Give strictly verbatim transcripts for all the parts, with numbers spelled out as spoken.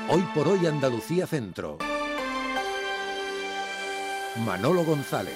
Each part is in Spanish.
Hoy por hoy Andalucía Centro. Manolo González.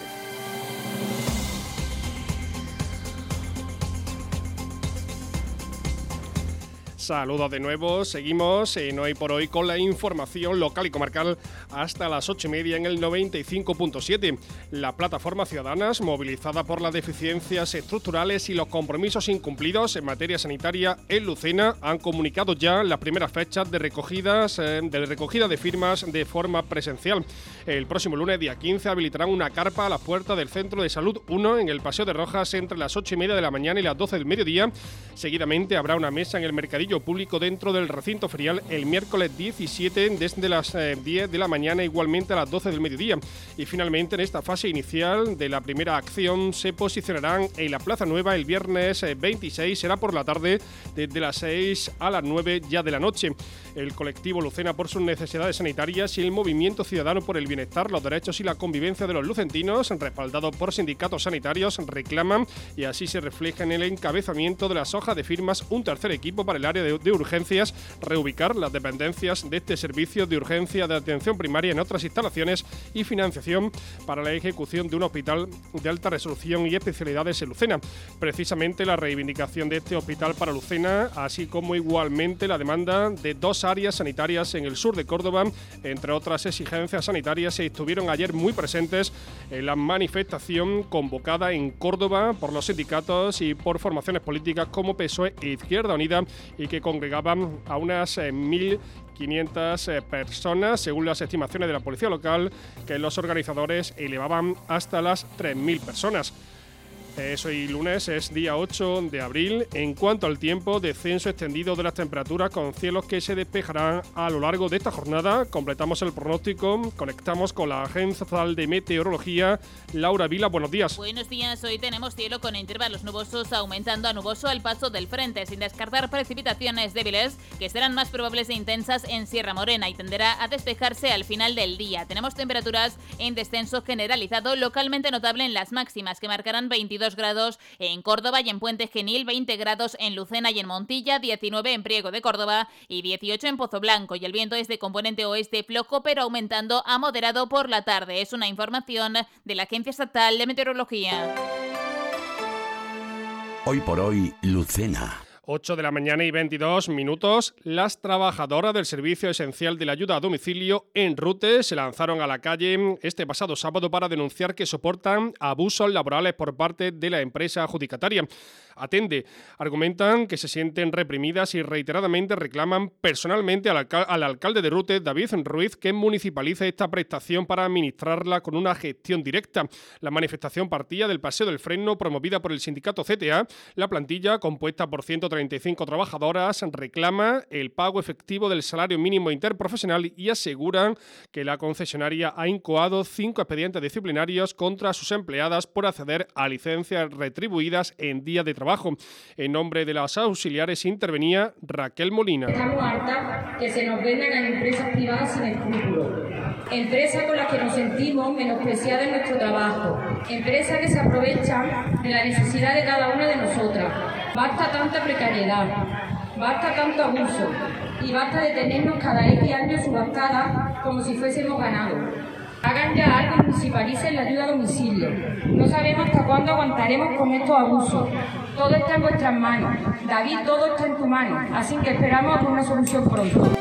Saludos de nuevo, seguimos en Hoy por Hoy con la información local y comarcal hasta las ocho y media en el noventa y cinco punto siete. La plataforma Ciudadanas, movilizada por las deficiencias estructurales y los compromisos incumplidos en materia sanitaria en Lucena, han comunicado ya las primeras fechas de, recogidas, eh, de recogida de firmas de forma presencial. El próximo lunes, día quince, habilitarán una carpa a las puertas del Centro de Salud uno en el Paseo de Rojas entre las ocho y media de la mañana y las doce del mediodía. Seguidamente habrá una mesa en el mercadillo público dentro del recinto ferial el miércoles diecisiete desde las eh, diez de la mañana, igualmente a las doce del mediodía. Y finalmente, en esta fase inicial de la primera acción, se posicionarán en la Plaza Nueva el viernes eh, veintiséis, será por la tarde, desde las seis a las nueve ya de la noche. El colectivo Lucena por sus necesidades sanitarias y el Movimiento Ciudadano por el Bienestar, los Derechos y la Convivencia de los Lucentinos, respaldado por sindicatos sanitarios, reclaman, y así se refleja en el encabezamiento de las hojas de firmas, un tercer equipo para el área de, de urgencias, reubicar las dependencias de este servicio de urgencia de atención primaria en otras instalaciones y financiación para la ejecución de un hospital de alta resolución y especialidades en Lucena. Precisamente la reivindicación de este hospital para Lucena, así como igualmente la demanda de dos áreas sanitarias en el sur de Córdoba, entre otras exigencias sanitarias, se estuvieron ayer muy presentes en la manifestación convocada en Córdoba por los sindicatos y por formaciones políticas como P S O E e Izquierda Unida, y que congregaban a unas eh, mil quinientas eh, personas, según las estimaciones de la policía local, que los organizadores elevaban hasta las tres mil personas. Es hoy lunes, es día ocho de abril. En cuanto al tiempo, descenso extendido de las temperaturas con cielos que se despejarán a lo largo de esta jornada. Completamos el pronóstico, conectamos con la Agencia Estatal de Meteorología. Laura Vila, buenos días. Buenos días, hoy tenemos cielo con intervalos nubosos aumentando a nuboso al paso del frente, sin descartar precipitaciones débiles que serán más probables e intensas en Sierra Morena y tenderá a despejarse al final del día. Tenemos temperaturas en descenso generalizado, localmente notable en las máximas, que marcarán veintidós grados en Córdoba y en Puente Genil, veinte grados en Lucena y en Montilla, diecinueve en Priego de Córdoba y dieciocho en Pozo Blanco, y el viento es de componente oeste flojo pero aumentando a moderado por la tarde. Es una información de la Agencia Estatal de Meteorología. Hoy por hoy, Lucena. ocho de la mañana y veintidós minutos. Las trabajadoras del Servicio Esencial de la Ayuda a Domicilio en Rute se lanzaron a la calle este pasado sábado para denunciar que soportan abusos laborales por parte de la empresa adjudicataria. Atende. Argumentan que se sienten reprimidas y reiteradamente reclaman personalmente al, alcal- al alcalde de Rute, David Ruiz, que municipalice esta prestación para administrarla con una gestión directa. La manifestación partía del Paseo del Fresno, promovida por el sindicato C T A. La plantilla, compuesta por ciento treinta y cinco trabajadoras, reclama el pago efectivo del salario mínimo interprofesional y aseguran que la concesionaria ha incoado cinco expedientes disciplinarios contra sus empleadas por acceder a licencias retribuidas en día de trabajo. En nombre de las auxiliares intervenía Raquel Molina. Estamos hartas que se nos vendan a empresas privadas sin escrúpulos, empresas con las que nos sentimos menospreciadas en nuestro trabajo, empresas que se aprovechan de la necesidad de cada una de nosotras. Basta tanta precariedad, basta tanto abuso y basta de tenernos cada X años subastadas como si fuésemos ganados. Hagan ya algo y municipalicen la ayuda a domicilio. No sabemos hasta cuándo aguantaremos con estos abusos. Todo está en vuestras manos. David, todo está en tu mano. Así que esperamos por una solución pronto.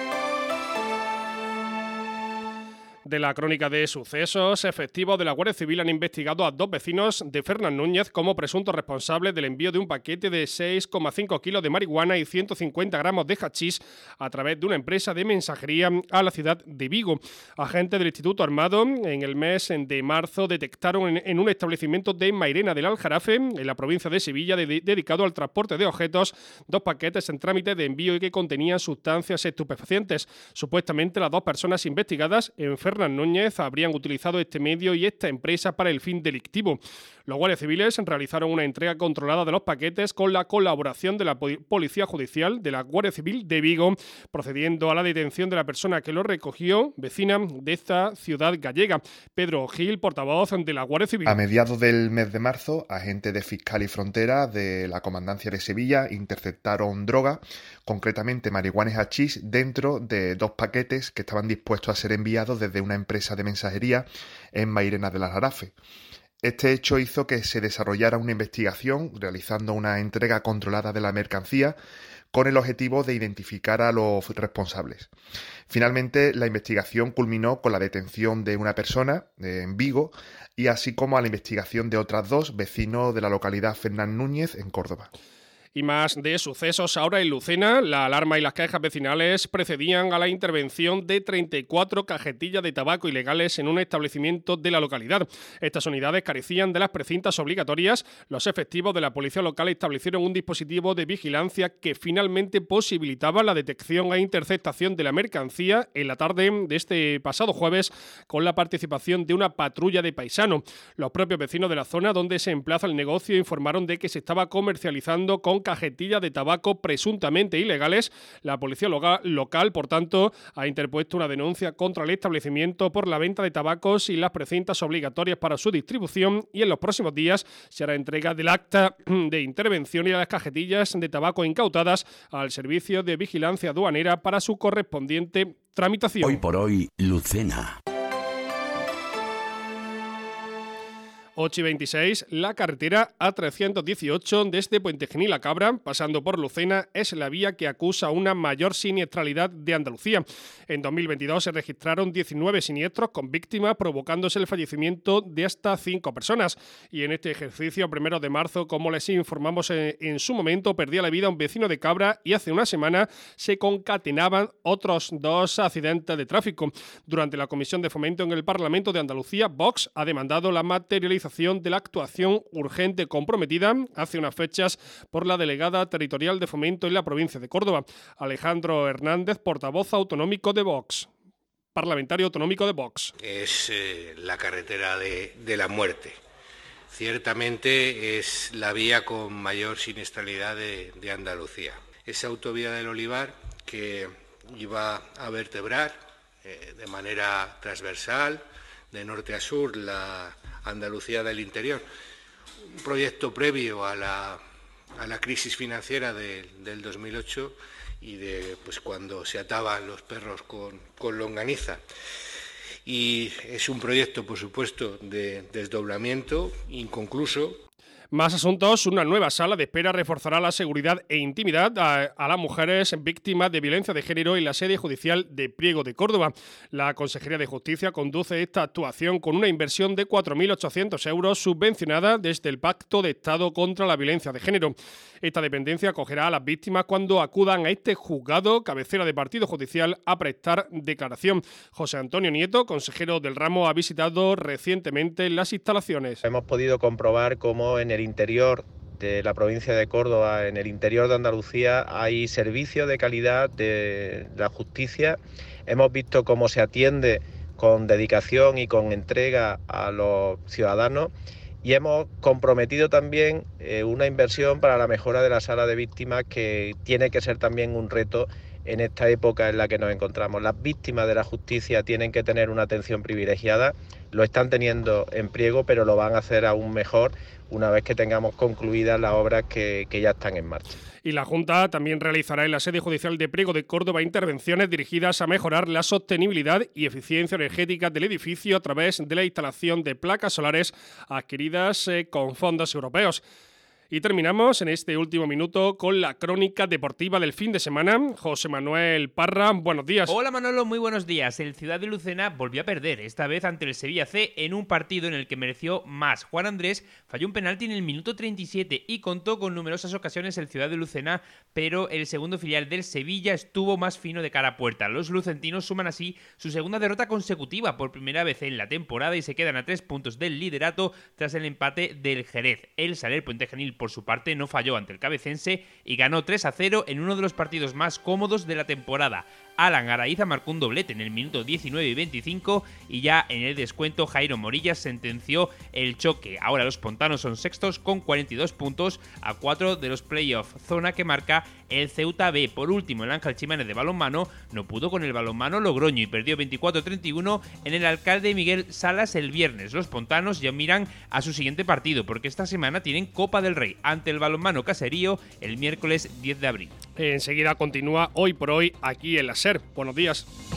De la crónica de sucesos, efectivos de la Guardia Civil han investigado a dos vecinos de Fernán Núñez como presuntos responsables del envío de un paquete de seis coma cinco kilos de marihuana y ciento cincuenta gramos de hachís a través de una empresa de mensajería a la ciudad de Vigo. Agentes del Instituto Armado en el mes de marzo detectaron en, en un establecimiento de Mairena del Aljarafe, en la provincia de Sevilla, de, dedicado al transporte de objetos, dos paquetes en trámite de envío y que contenían sustancias estupefacientes. Supuestamente las dos personas investigadas en Fernán Núñez habrían utilizado este medio y esta empresa para el fin delictivo. Los guardias civiles realizaron una entrega controlada de los paquetes con la colaboración de la Policía Judicial de la Guardia Civil de Vigo, procediendo a la detención de la persona que lo recogió, vecina de esta ciudad gallega. Pedro Gil, portavoz de la Guardia Civil. A mediados del mes de marzo, agentes de Fiscal y Frontera de la Comandancia de Sevilla interceptaron droga concretamente marihuana y hachís, dentro de dos paquetes que estaban dispuestos a ser enviados desde una empresa de mensajería en Mairena del Aljarafe. Este hecho hizo que se desarrollara una investigación realizando una entrega controlada de la mercancía con el objetivo de identificar a los responsables. Finalmente, la investigación culminó con la detención de una persona eh, en Vigo y así como a la investigación de otras dos, vecinos de la localidad Fernán Núñez, en Córdoba. Y más de sucesos ahora en Lucena. La alarma y las quejas vecinales precedían a la intervención de treinta y cuatro cajetillas de tabaco ilegales en un establecimiento de la localidad. Estas unidades carecían de las precintas obligatorias. Los efectivos de la policía local establecieron un dispositivo de vigilancia que finalmente posibilitaba la detección e interceptación de la mercancía en la tarde de este pasado jueves con la participación de una patrulla de paisanos. Los propios vecinos de la zona donde se emplaza el negocio informaron de que se estaba comercializando con cajetillas de tabaco presuntamente ilegales. La policía local, por tanto, ha interpuesto una denuncia contra el establecimiento por la venta de tabacos y las precintas obligatorias para su distribución, y en los próximos días se hará entrega del acta de intervención y de las cajetillas de tabaco incautadas al Servicio de Vigilancia Aduanera para su correspondiente tramitación. Hoy por hoy, Lucena. ocho y veintiséis, la carretera A trescientos dieciocho desde Puente Genil a Cabra, pasando por Lucena, es la vía que acusa una mayor siniestralidad de Andalucía. En dos mil veintidós se registraron diecinueve siniestros con víctimas, provocándose el fallecimiento de hasta cinco personas. Y en este ejercicio, primero de marzo, como les informamos en, en su momento, perdía la vida un vecino de Cabra y hace una semana se concatenaban otros dos accidentes de tráfico. Durante la Comisión de Fomento en el Parlamento de Andalucía, Vox ha demandado la materialización de la actuación urgente comprometida hace unas fechas por la delegada territorial de Fomento en la provincia de Córdoba, Alejandro Hernández, portavoz autonómico de Vox, parlamentario autonómico de Vox. Es eh, la carretera de, de la muerte. Ciertamente es la vía con mayor siniestralidad de, de Andalucía. Esa autovía del Olivar que iba a vertebrar eh, de manera transversal, de norte a sur, la Andalucía del interior. Un proyecto previo a la, a la crisis financiera de, del dos mil ocho y de pues cuando se ataban los perros con, con longaniza. Y es un proyecto, por supuesto, de desdoblamiento inconcluso. Más asuntos. Una nueva sala de espera reforzará la seguridad e intimidad a, a las mujeres víctimas de violencia de género en la sede judicial de Priego de Córdoba. La Consejería de Justicia conduce esta actuación con una inversión de cuatro mil ochocientos euros subvencionada desde el Pacto de Estado contra la Violencia de Género. Esta dependencia acogerá a las víctimas cuando acudan a este juzgado, cabecera de partido judicial, a prestar declaración. José Antonio Nieto, consejero del ramo, ha visitado recientemente las instalaciones. Hemos podido comprobar cómo en el interior de la provincia de Córdoba, en el interior de Andalucía, hay servicios de calidad de la justicia. Hemos visto cómo se atiende con dedicación y con entrega a los ciudadanos. Y hemos comprometido también eh, una inversión para la mejora de la sala de víctimas, que tiene que ser también un reto en esta época en la que nos encontramos. Las víctimas de la justicia tienen que tener una atención privilegiada, lo están teniendo en Priego, pero lo van a hacer aún mejor una vez que tengamos concluidas las obras que, que ya están en marcha. Y la Junta también realizará en la sede judicial de Priego de Córdoba intervenciones dirigidas a mejorar la sostenibilidad y eficiencia energética del edificio a través de la instalación de placas solares adquiridas eh, con fondos europeos. Y terminamos en este último minuto con la crónica deportiva del fin de semana. José Manuel Parra, buenos días. Hola Manolo, muy buenos días. El Ciudad de Lucena volvió a perder, esta vez ante el Sevilla C, en un partido en el que mereció más. Juan Andrés falló un penalti en el minuto treinta y siete y contó con numerosas ocasiones el Ciudad de Lucena, pero el segundo filial del Sevilla estuvo más fino de cara a puerta. Los lucentinos suman así su segunda derrota consecutiva por primera vez en la temporada y se quedan a tres puntos del liderato tras el empate del Jerez. El Saler Puente Genil, por su parte, no falló ante el cabecense y ganó tres a cero en uno de los partidos más cómodos de la temporada. Alan Araiza marcó un doblete en el minuto diecinueve y veinticinco y ya en el descuento Jairo Morillas sentenció el choque. Ahora los pontanos son sextos con cuarenta y dos puntos a cuatro de los playoffs, zona que marca el Ceuta B. Por último, el Ángel Chiménez de balonmano no pudo con el balonmano Logroño y perdió veinticuatro a treinta y uno en el Alcalde Miguel Salas el viernes. Los pontanos ya miran a su siguiente partido porque esta semana tienen Copa del Rey ante el balonmano Caserío el miércoles diez de abril. Enseguida continúa Hoy por Hoy aquí en la SER. Buenos días.